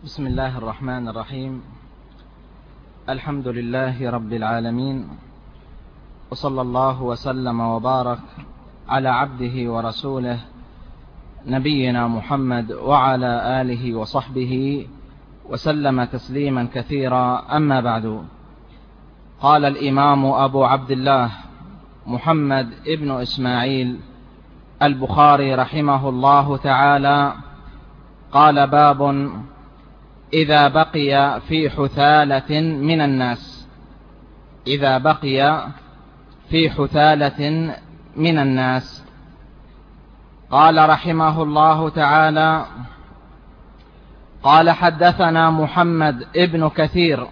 بسم الله الرحمن الرحيم. الحمد لله رب العالمين، وصلى الله وسلم وبارك على عبده ورسوله نبينا محمد وعلى آله وصحبه وسلم تسليما كثيرا. أما بعد، قال الإمام أبو عبد الله محمد ابن إسماعيل البخاري رحمه الله تعالى: قال: باب إذا بقي في حثالة من الناس. إذا بقي في حثالة من الناس. قال رحمه الله تعالى: قال: حدثنا محمد ابن كثير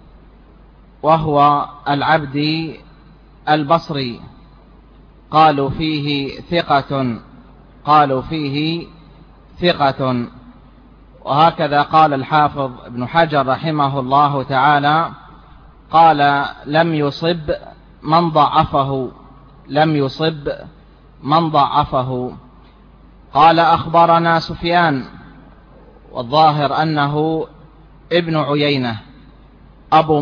وهو العبدي البصري، قالوا فيه ثقة. وهكذا قال الحافظ ابن حجر رحمه الله تعالى، قال: لم يصب من ضعفه. قال: أخبرنا سفيان، والظاهر أنه ابن عيينة، أبو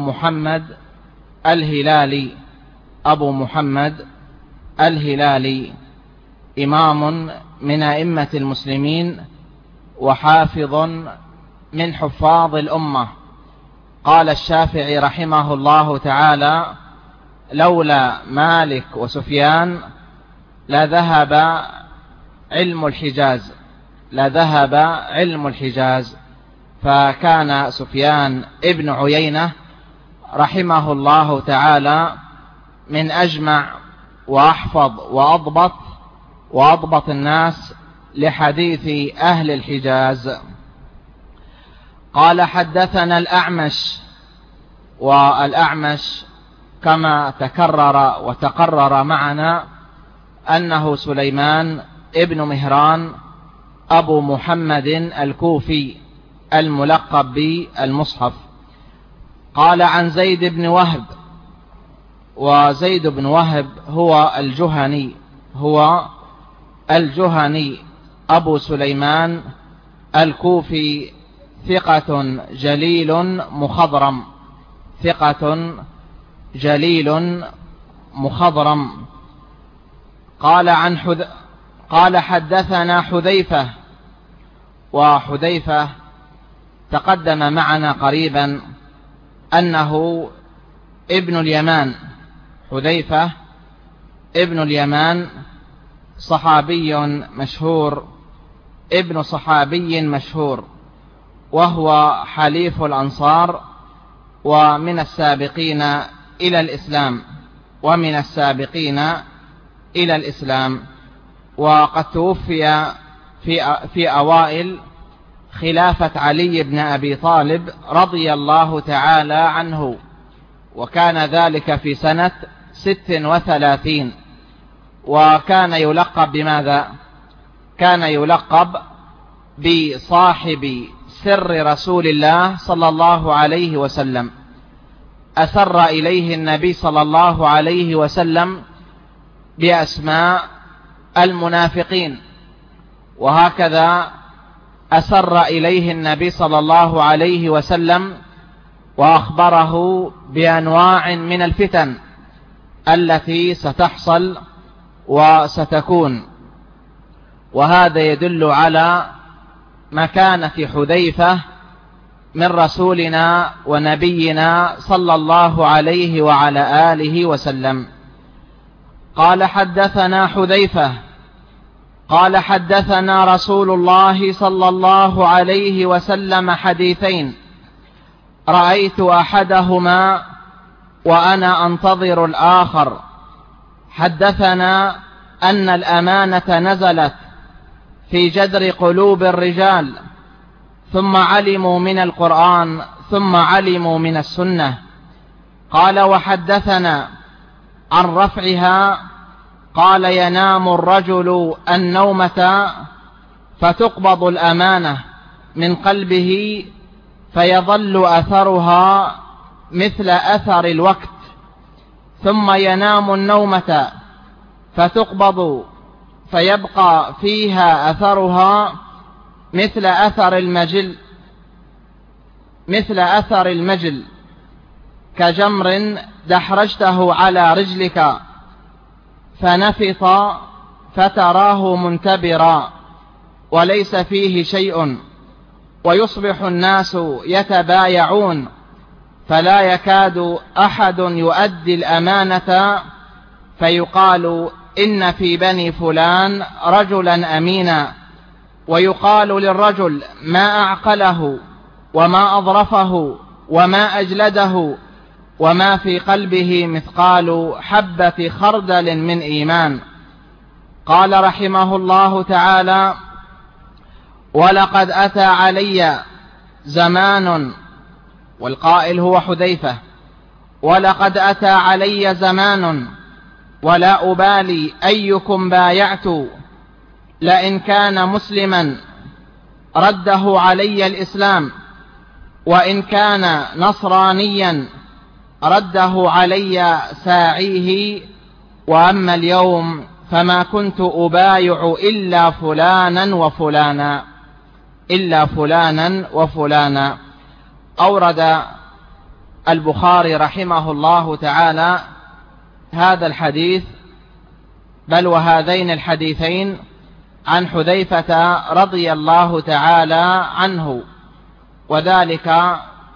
محمد الهلالي، إمام من أئمة المسلمين وحافظ من حفاظ الأمة. قال الشافعي رحمه الله تعالى: لولا مالك وسفيان لذهب علم الحجاز. فكان سفيان ابن عيينة رحمه الله تعالى من أجمع وأحفظ وأضبط الناس لحديث أهل الحجاز. قال: حدثنا الأعمش، والأعمش كما تكرر وتقرر معنا أنه سليمان ابن مهران أبو محمد الكوفي الملقب بالمصحف. قال: عن زيد بن وهب، وزيد بن وهب هو الجهني أبو سليمان الكوفي، ثقة جليل مخضرم. قال: حدثنا حذيفة، وحذيفة تقدم معنا قريبا أنه ابن اليمان. حذيفة ابن اليمان صحابي مشهور، ابن صحابي مشهور، وهو حليف الأنصار ومن السابقين إلى الإسلام. وقد توفي في أوائل خلافة علي بن أبي طالب رضي الله تعالى عنه، وكان ذلك في سنة 36. وكان يلقب بماذا؟ كان يلقب بصاحب سر رسول الله صلى الله عليه وسلم. أسر إليه النبي صلى الله عليه وسلم بأسماء المنافقين، وهكذا أسر إليه النبي صلى الله عليه وسلم وأخبره بأنواع من الفتن التي ستحصل وستكون. وهذا يدل على مكانة حذيفة من رسولنا ونبينا صلى الله عليه وعلى آله وسلم. قال: حدثنا حذيفة قال: حدثنا رسول الله صلى الله عليه وسلم حديثين رأيت أحدهما وأنا أنتظر الآخر. حدثنا أن الأمانة نزلت في جذر قلوب الرجال، ثم علموا من القرآن، ثم علموا من السنة. قال: وحدثنا عن رفعها. قال: ينام الرجل النومة فتقبض الأمانة من قلبه فيظل أثرها مثل أثر الوقت، ثم ينام النومة فتقبض فيبقى فيها أثرها مثل أثر المجل، مثل أثر المجل كجمر دحرجته على رجلك فنفط فتراه منتبرا وليس فيه شيء، ويصبح الناس يتبايعون فلا يكاد أحد يؤدي الأمانة فيقال إن في بني فلان رجلا أمينا، ويقال للرجل ما أعقله وما أظرفه وما أجلده وما في قلبه مثقال حبة خردل من إيمان. قال رحمه الله تعالى: ولقد أتى علي زمان، والقائل هو حذيفة، ولقد أتى علي زمان ولا أبالي أيكم بايعت، لئن كان مسلما رده علي الإسلام، وإن كان نصرانيا رده علي ساعيه، وأما اليوم فما كنت أبايع إلا فلانا وفلانا، إلا فلانا وفلانا. أورد البخاري رحمه الله تعالى هذا الحديث بل وهذين الحديثين عن حذيفة رضي الله تعالى عنه، وذلك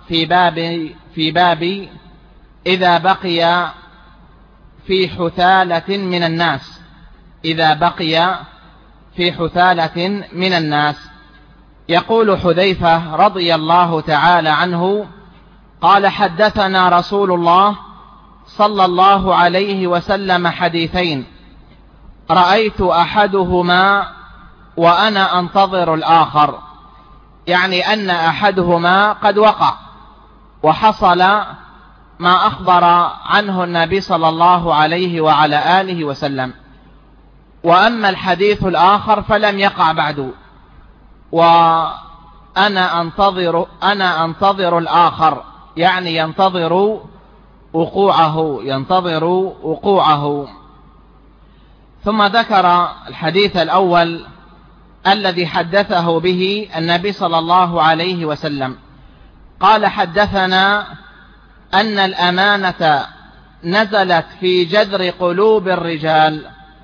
في باب إذا بقي في حثالة من الناس، إذا بقي في حثالة من الناس. يقول حذيفة رضي الله تعالى عنه قال: حدثنا رسول الله صلى الله عليه وسلم حديثين رأيت أحدهما وأنا أنتظر الآخر، يعني أن أحدهما قد وقع وحصل ما أخبر عنه النبي صلى الله عليه وعلى آله وسلم، وأما الحديث الآخر فلم يقع بعد، وأنا أنتظر الآخر، يعني ينتظر وقوعه. ثم ذكر الحديث الأول الذي حدثه به النبي صلى الله عليه وسلم، قال: حدثنا أن الأمانة نزلت في جذر قلوب الرجال،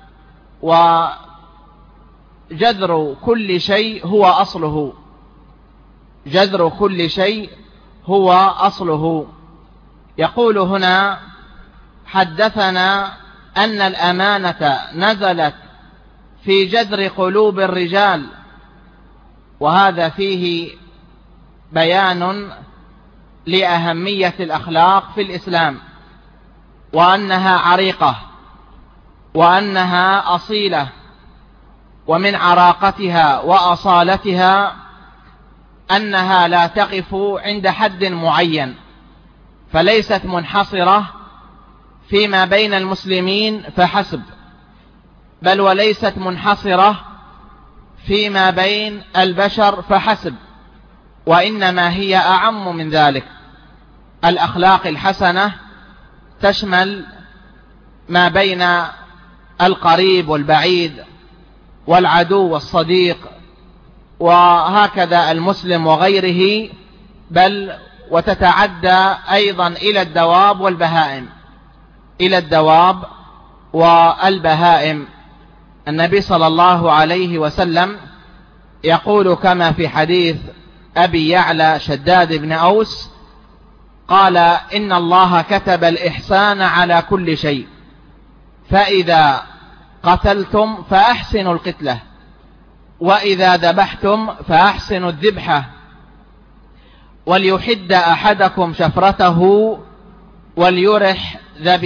وجذر كل شيء هو أصله، جذر كل شيء هو أصله. يقول هنا: حدثنا أن الأمانة نزلت في جذر قلوب الرجال، وهذا فيه بيان لأهمية الأخلاق في الإسلام، وأنها عريقة، وأنها أصيلة، ومن عراقتها وأصالتها أنها لا تقف عند حد معين، فليست منحصرة فيما بين المسلمين فحسب، بل وليست منحصرة فيما بين البشر فحسب، وإنما هي أعم من ذلك. الأخلاق الحسنة تشمل ما بين القريب والبعيد والعدو والصديق، وهكذا المسلم وغيره، بل وتتعدى أيضا إلى الدواب والبهائم، إلى الدواب والبهائم. النبي صلى الله عليه وسلم يقول كما في حديث أبي يعلى شداد بن أوس قال: إن الله كتب الإحسان على كل شيء، فإذا قتلتم فأحسنوا القتلة، وإذا ذبحتم فأحسنوا الذبحة، وليحد أحدكم شفرته وليرح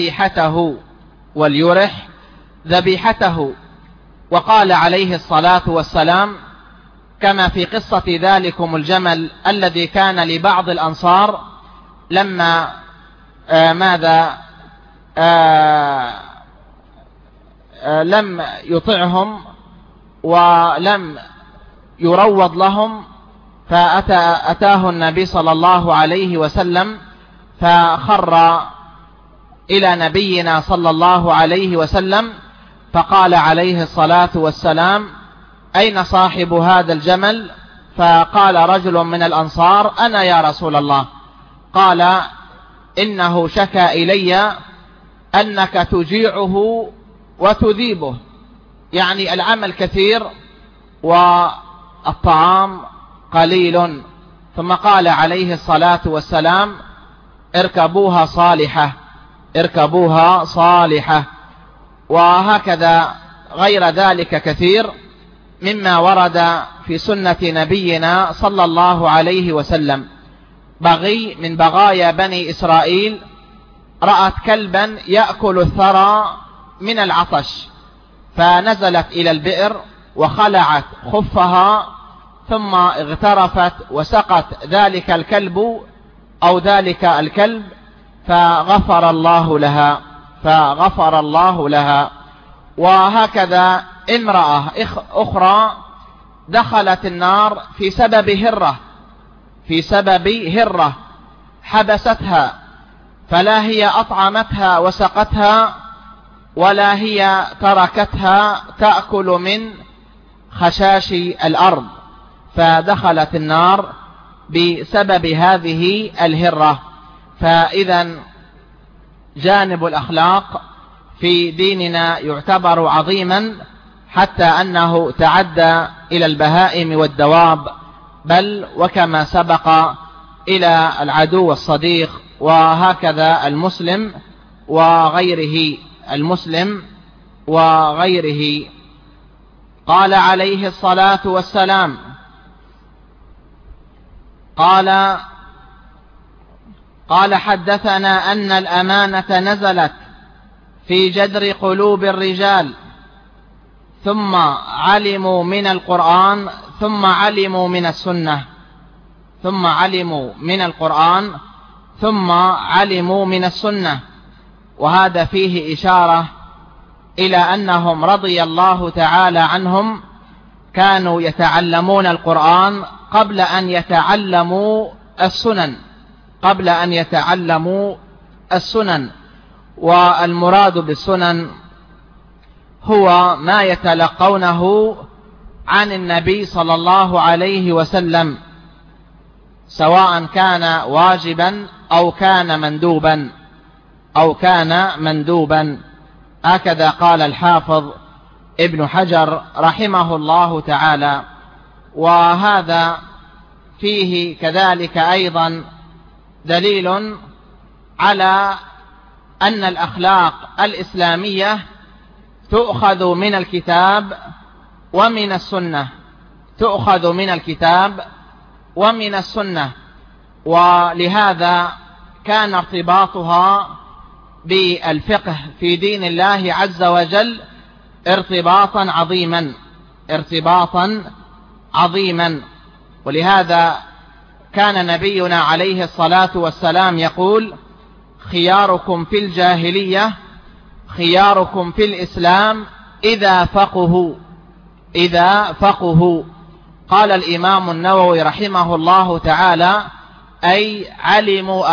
ذبيحته. وقال عليه الصلاة والسلام كما في قصة ذلكم الجمل الذي كان لبعض الأنصار لما لم يطعهم ولم يروض لهم، فأتاه النبي صلى الله عليه وسلم فخر إلى نبينا صلى الله عليه وسلم، فقال عليه الصلاة والسلام: أين صاحب هذا الجمل؟ فقال رجل من الأنصار: أنا يا رسول الله. قال: إنه شكى إلي أنك تجيعه وتذيبه، يعني العمل كثير والطعام قليل. ثم قال عليه الصلاة والسلام: اركبوها صالحة، اركبوها صالحة. وهكذا غير ذلك كثير مما ورد في سنة نبينا صلى الله عليه وسلم. بغي من بغايا بني إسرائيل رأت كلبا يأكل الثرى من العطش، فنزلت إلى البئر وخلعت خفها، ثم اغترفت وسقت ذلك الكلب أو ذلك الكلب، فغفر الله لها. وهكذا امرأة أخرى دخلت النار في سبب هرة حبستها، فلا هي أطعمتها وسقتها ولا هي تركتها تأكل من خشاش الأرض، فدخلت النار بسبب هذه الهرة. فإذا جانب الأخلاق في ديننا يعتبر عظيما، حتى أنه تعدى إلى البهائم والدواب، بل وكما سبق إلى العدو والصديق، وهكذا المسلم وغيره. قال عليه الصلاة والسلام: قال حدثنا أن الأمانة نزلت في جدر قلوب الرجال، ثم علموا من القرآن، ثم علموا من السنة، ثم علموا من القرآن، ثم علموا من السنة. وهذا فيه إشارة إلى أنهم رضي الله تعالى عنهم كانوا يتعلمون القرآن قبل أن يتعلموا السنن. والمراد بالسنن هو ما يتلقونه عن النبي صلى الله عليه وسلم، سواء كان واجبا أو كان مندوبا. هكذا قال الحافظ ابن حجر رحمه الله تعالى. وهذا فيه كذلك أيضا دليل على أن الأخلاق الإسلامية تؤخذ من الكتاب ومن السنة، ولهذا كان ارتباطها بالفقه في دين الله عز وجل ارتباطا عظيما. ولهذا كان نبينا عليه الصلاة والسلام يقول: خياركم في الجاهلية خياركم في الإسلام إذا فقهوا. قال الإمام النووي رحمه الله تعالى: أي علموا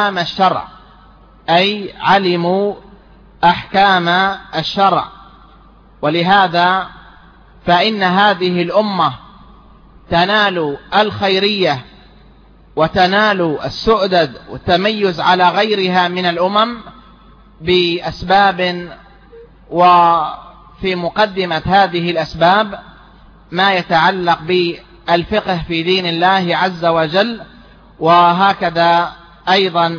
أحكام الشرع. ولهذا فإن هذه الأمة تنال الخيرية وتنال السؤدد والتميز على غيرها من الأمم بأسباب، وفي مقدمة هذه الأسباب ما يتعلق بالفقه في دين الله عز وجل، وهكذا أيضا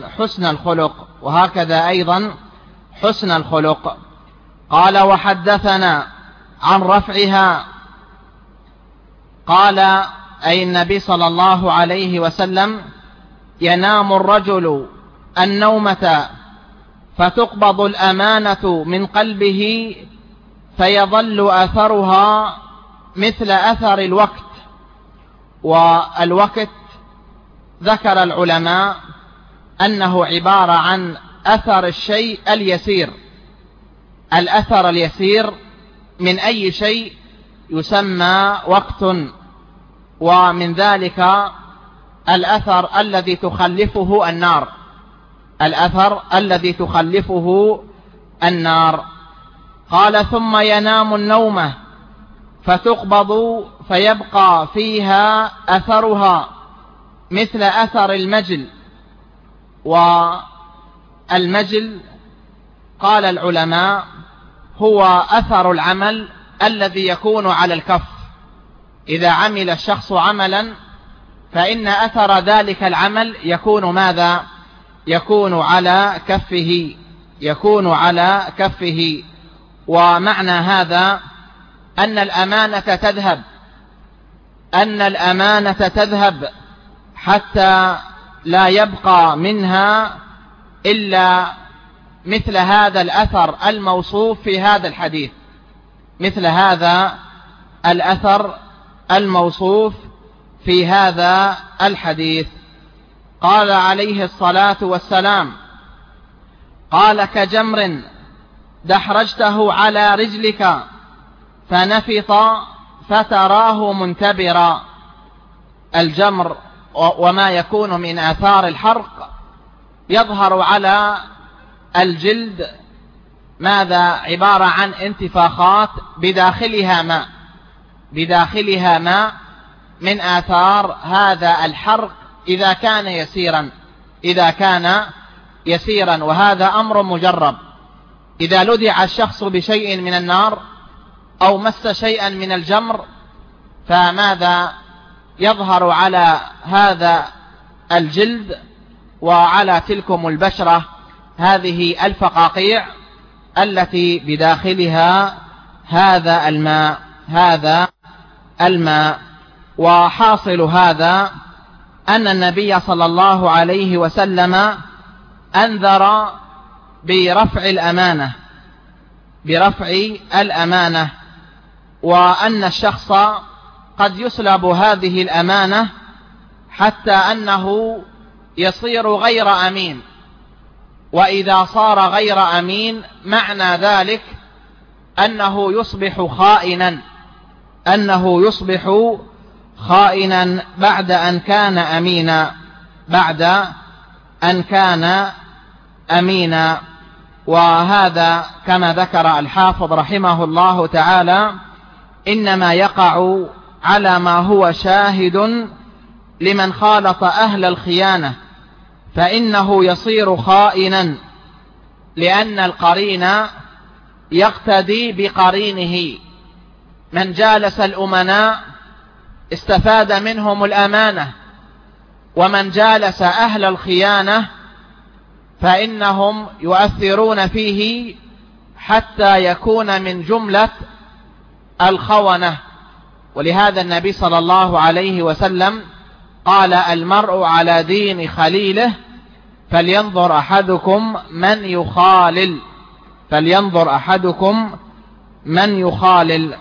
حسن الخلق. قال: وحدثنا عن رفعها، قال أي النبي صلى الله عليه وسلم: ينام الرجل النومة فتقبض الأمانة من قلبه فيظل أثرها مثل أثر الوقت. والوقت ذكر العلماء أنه عبارة عن أثر الشيء اليسير. الأثر اليسير من أي شيء يسمى وقت، ومن ذلك الأثر الذي تخلفه النار. قال: ثم ينام النومة فتقبض فيبقى فيها أثرها مثل أثر المجل. والمجل قال العلماء هو أثر العمل الذي يكون على الكف. إذا عمل الشخص عملا فإن أثر ذلك العمل يكون ماذا؟ يكون على كفه، يكون على كفه. ومعنى هذا أن الأمانة تذهب حتى لا يبقى منها إلا مثل هذا الأثر الموصوف في هذا الحديث، مثل هذا الأثر الموصوف في هذا الحديث. قال عليه الصلاة والسلام: قال كجمر دحرجته على رجلك فنفط فتراه منتبرا. الجمر وما يكون من آثار الحرق يظهر على الجلد ماذا؟ عبارة عن انتفاخات بداخلها ماء من آثار هذا الحرق إذا كان يسيرا، وهذا أمر مجرب. إذا لدع الشخص بشيء من النار أو مس شيئا من الجمر فماذا يظهر على هذا الجلد وعلى تلكم البشرة؟ هذه الفقاقيع التي بداخلها هذا الماء. وحاصل هذا أن النبي صلى الله عليه وسلم أنذر برفع الأمانة، وأن الشخص قد يسلب هذه الأمانة حتى أنه يصير غير أمين. وإذا صار غير أمين معنى ذلك أنه يصبح خائنا بعد أن كان أمينا. وهذا كما ذكر الحافظ رحمه الله تعالى إنما يقع على ما هو شاهد لمن خالط أهل الخيانة، فإنه يصير خائنا، لأن القرين يقتدي بقرينه. من جالس الأمناء استفاد منهم الأمانة، ومن جالس أهل الخيانة فإنهم يؤثرون فيه حتى يكون من جملة الخونة. ولهذا النبي صلى الله عليه وسلم قال: المرء على دين خليله فلينظر أحدكم من يخالل.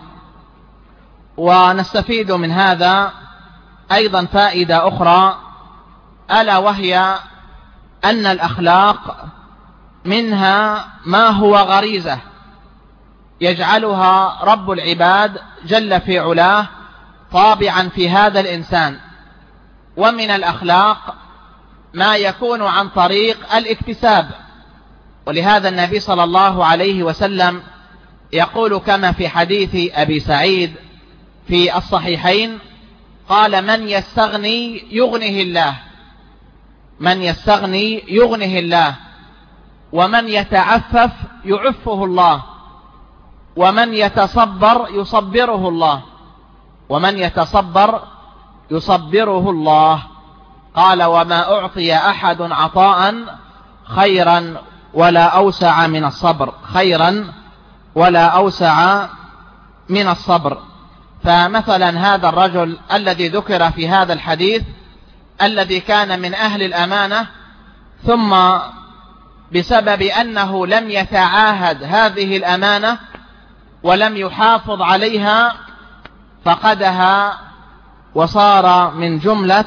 ونستفيد من هذا أيضا فائدة أخرى، ألا وهي أن الأخلاق منها ما هو غريزة يجعلها رب العباد جل في علاه طابعا في هذا الإنسان، ومن الأخلاق ما يكون عن طريق الاكتساب. ولهذا النبي صلى الله عليه وسلم يقول كما في حديث أبي سعيد في الصحيحين قال: من يستغني يغنه الله، ومن يتعفف يعفه الله، ومن يتصبر يصبره الله. قال: وما أعطي أحد عطاء خيرا ولا أوسع من الصبر. فمثلا هذا الرجل الذي ذكر في هذا الحديث الذي كان من أهل الأمانة، ثم بسبب أنه لم يتعاهد هذه الأمانة ولم يحافظ عليها فقدها وصار من جملة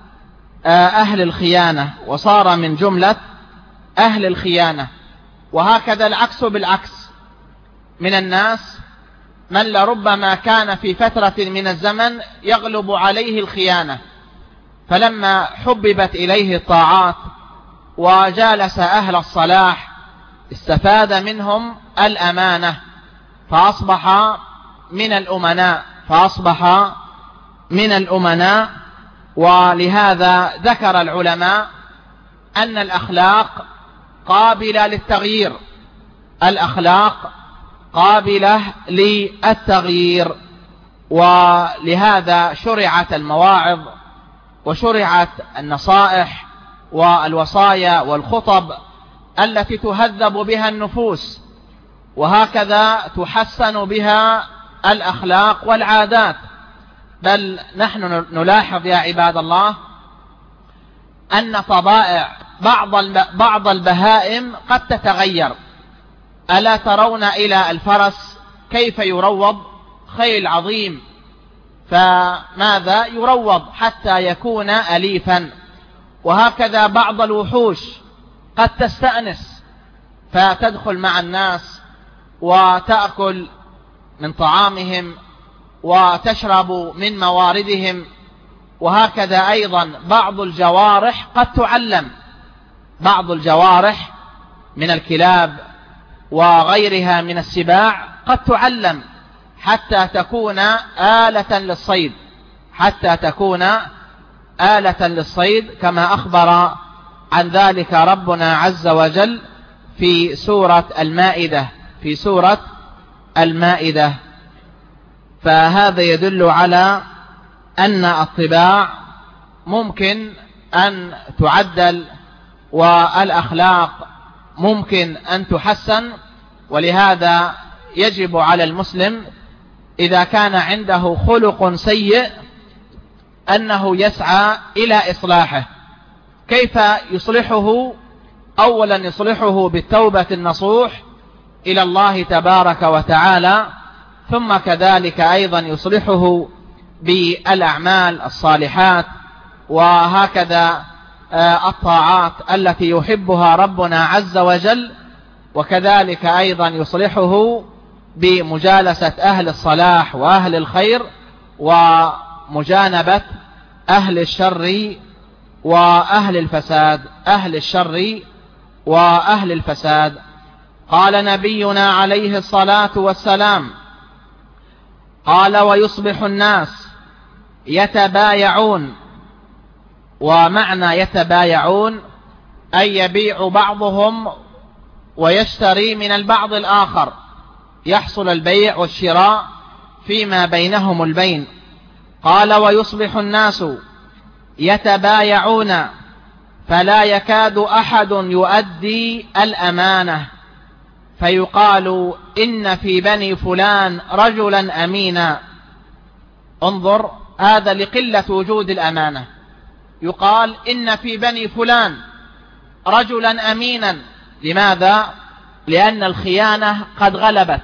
أهل الخيانة. وهكذا العكس بالعكس، من الناس من لربما كان في فترة من الزمن يغلب عليه الخيانة، فلما حببت إليه الطاعات وجالس أهل الصلاح استفاد منهم الأمانة، فأصبح من الأمناء، فأصبح من الأمناء. ولهذا ذكر العلماء أن الأخلاق قابلة للتغيير، الأخلاق قابلة للتغيير. ولهذا شرعت المواعظ وشرعت النصائح والوصايا والخطب التي تهذب بها النفوس، وهكذا تحسن بها الأخلاق والعادات. بل نحن نلاحظ يا عباد الله أن طبائع بعض البهائم قد تتغير. ألا ترون إلى الفرس كيف يروض؟ خيل عظيم، فماذا يروض حتى يكون أليفا. وهكذا بعض الوحوش قد تستأنس فتدخل مع الناس وتأكل من طعامهم وتشرب من مواردهم. وهكذا أيضا بعض الجوارح قد تعلم، بعض الجوارح من الكلاب وغيرها من السباع قد تعلم حتى تكون آلة للصيد، حتى تكون آلة للصيد، كما أخبر عن ذلك ربنا عز وجل في سورة المائدة، في سورة المائدة. فهذا يدل على أن الطباع ممكن أن تعدل والأخلاق ممكن أن تحسن. ولهذا يجب على المسلم إذا كان عنده خلق سيء أنه يسعى إلى إصلاحه. كيف يصلحه؟ أولا يصلحه بالتوبة النصوح إلى الله تبارك وتعالى، ثم كذلك أيضا يصلحه بالأعمال الصالحات، وهكذا الطاعات التي يحبها ربنا عز وجل. وكذلك أيضا يصلحه بمجالسة أهل الصلاح وأهل الخير، ومجانبة أهل الشر وأهل الفساد، أهل الشر وأهل الفساد. قال نبينا عليه الصلاة والسلام، قال: ويصبح الناس يتبايعون. ومعنى يتبايعون أي يبيع بعضهم ويشتري من البعض الآخر، يحصل البيع والشراء فيما بينهم البين. قال: ويصبح الناس يتبايعون فلا يكاد أحد يؤدي الأمانة، فيقال إن في بني فلان رجلا أمينا. انظر، هذا لقلة وجود الأمانة. يقال إن في بني فلان رجلا أمينا. لماذا؟ لأن الخيانة قد غلبت،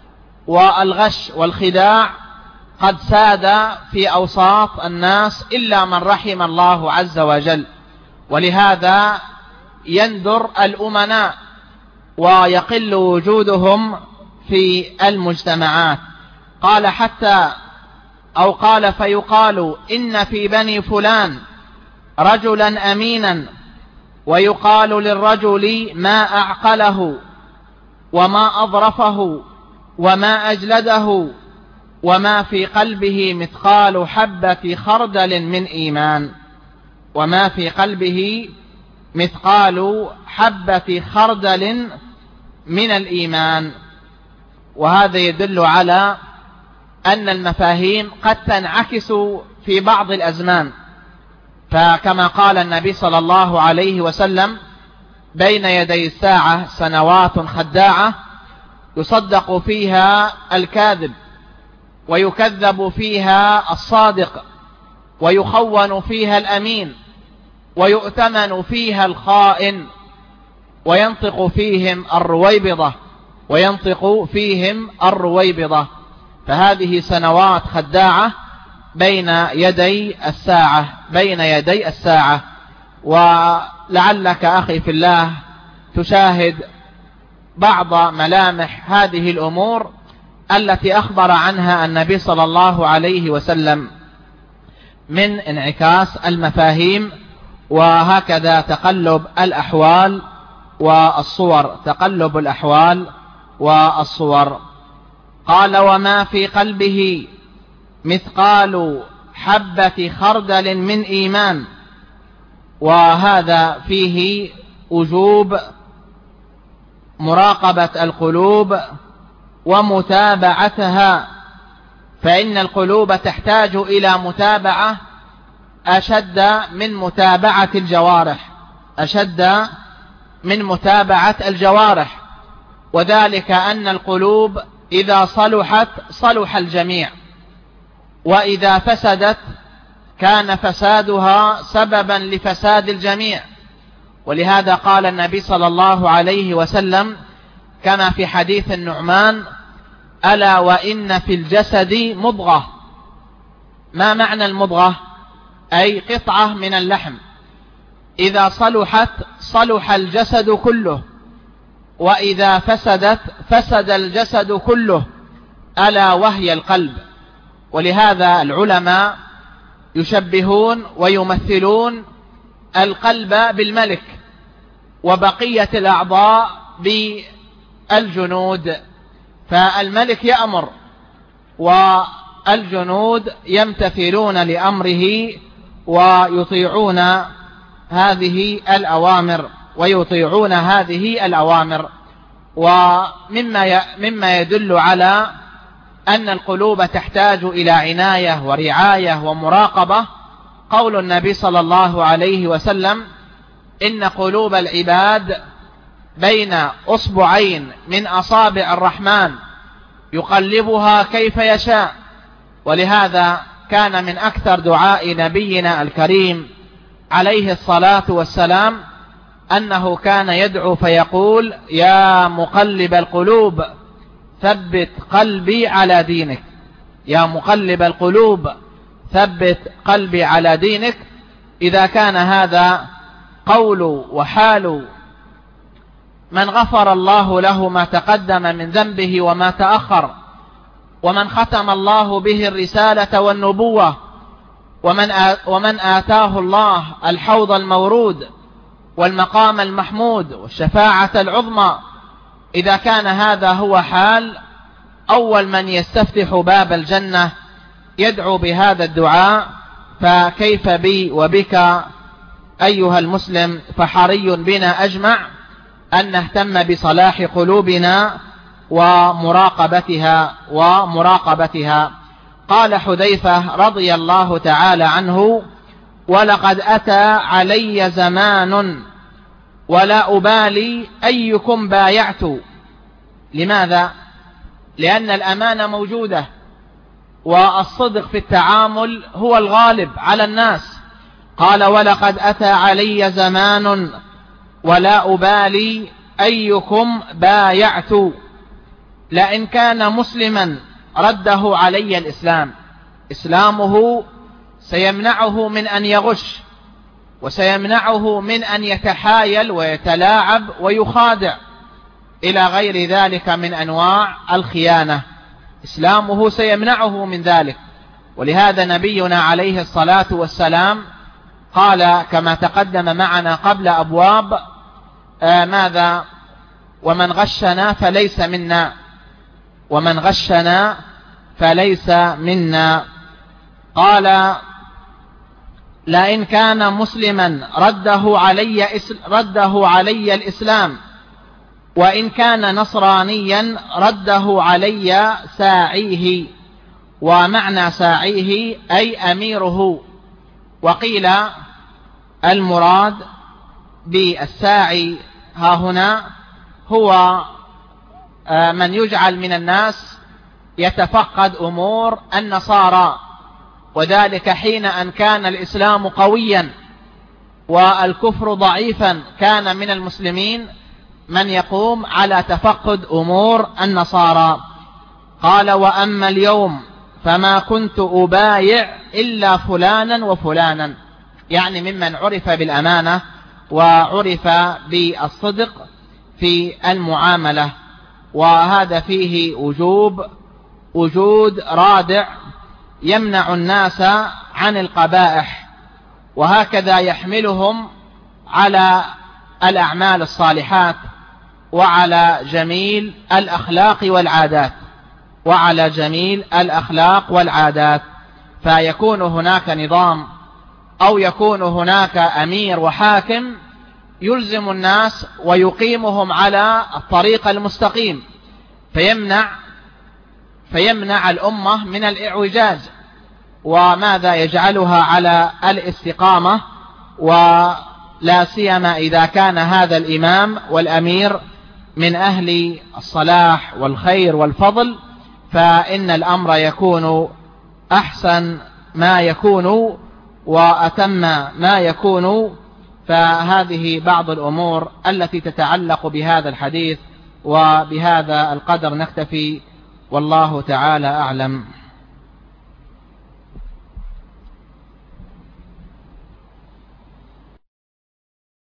والغش والخداع قد ساد في أوساط الناس إلا من رحم الله عز وجل. ولهذا يندر الأمناء ويقل وجودهم في المجتمعات. قال حتى أو قال فيقال إن في بني فلان رجلا أمينا، ويقال للرجل ما أعقله وما أظرفه وما أجلده وما في قلبه مثقال حبة خردل من إيمان، وما في قلبه مثقال حبة خردل من الإيمان. وهذا يدل على أن المفاهيم قد تنعكس في بعض الأزمان. فكما قال النبي صلى الله عليه وسلم: بين يدي الساعة سنوات خداعة يصدق فيها الكاذب ويكذب فيها الصادق ويخون فيها الأمين ويؤتمن فيها الخائن وينطق فيهم الرويبضة. فهذه سنوات خداعة بين يدي الساعة. ولعلك أخي في الله تشاهد بعض ملامح هذه الأمور التي أخبر عنها النبي صلى الله عليه وسلم من انعكاس المفاهيم. وهكذا تقلب الأحوال والصور، قال: وما في قلبه مثقال حبة خردل من إيمان. وهذا فيه وجوب مراقبة القلوب ومتابعتها، فإن القلوب تحتاج إلى متابعة أشد من متابعة الجوارح، أشد من متابعة الجوارح. وذلك أن القلوب إذا صلحت صلح الجميع، وإذا فسدت كان فسادها سببا لفساد الجميع. ولهذا قال النبي صلى الله عليه وسلم كما في حديث النعمان: ألا وإن في الجسد مضغة. ما معنى المضغة؟ أي قطعة من اللحم، إذا صلحت صلح الجسد كله، وإذا فسدت فسد الجسد كله، ألا وهي القلب. ولهذا العلماء يشبهون ويمثلون القلب بالملك، وبقية الأعضاء بالجنود. فالملك يأمر والجنود يمتثلون لأمره ويطيعون هذه الأوامر ومما يدل على أن القلوب تحتاج إلى عناية ورعاية ومراقبة قول النبي صلى الله عليه وسلم: إن قلوب العباد بين أصبعين من أصابع الرحمن يقلبها كيف يشاء. ولهذا كان من أكثر دعاء نبينا الكريم عليه الصلاة والسلام أنه كان يدعو فيقول: يا مقلب القلوب ثبت قلبي على دينك، يا مقلب القلوب ثبت قلبي على دينك. إذا كان هذا قول وحال من غفر الله له ما تقدم من ذنبه وما تأخر، ومن ختم الله به الرسالة والنبوة، ومن آتاه الله الحوض المورود والمقام المحمود والشفاعة العظمى، إذا كان هذا هو حال أول من يستفتح باب الجنة يدعو بهذا الدعاء، فكيف بي وبك أيها المسلم؟ فحري بنا أجمع أن نهتم بصلاح قلوبنا ومراقبتها. قال حذيفة رضي الله تعالى عنه: ولقد أتى علي زمان ولا أبالي أيكم بايعت. لماذا؟ لأن الأمانة موجودة، والصدق في التعامل هو الغالب على الناس. قال: ولقد أتى علي زمان ولا أبالي أيكم بايعت. لئن كان مسلما رده علي الإسلام، إسلامه سيمنعه من أن يغش، وسيمنعه من أن يتحايل ويتلاعب ويخادع إلى غير ذلك من أنواع الخيانة. إسلامه سيمنعه من ذلك. ولهذا نبينا عليه الصلاة والسلام قال كما تقدم معنا قبل أبواب ماذا؟ ومن غشنا فليس منا، ومن غشنا فليس منا. قال: لئن كان مسلما رده علي الإسلام، وإن كان نصرانيا رده علي ساعيه. ومعنى ساعيه أي أميره. وقيل المراد بالساعي ها هنا هو من يجعل من الناس يتفقد أمور النصارى، وذلك حين أن كان الإسلام قويا والكفر ضعيفا، كان من المسلمين من يقوم على تفقد أمور النصارى. قال: وأما اليوم فما كنت أبايع إلا فلانا وفلانا، يعني ممن عرف بالأمانة وعرف بالصدق في المعاملة. وهذا فيه وجود رادع يمنع الناس عن القبائح، وهكذا يحملهم على الأعمال الصالحات وعلى جميل الأخلاق والعادات. وعلى جميل الأخلاق والعادات، فيكون هناك نظام أو يكون هناك أمير وحاكم يلزم الناس ويقيمهم على الطريق المستقيم، فيمنع الأمة من الإعوجاج، وماذا يجعلها على الاستقامة، ولا سيما إذا كان هذا الإمام والأمير من أهل الصلاح والخير والفضل، فإن الأمر يكون أحسن ما يكون وأتم ما يكون. فهذه بعض الأمور التي تتعلق بهذا الحديث، وبهذا القدر نكتفي، والله تعالى أعلم.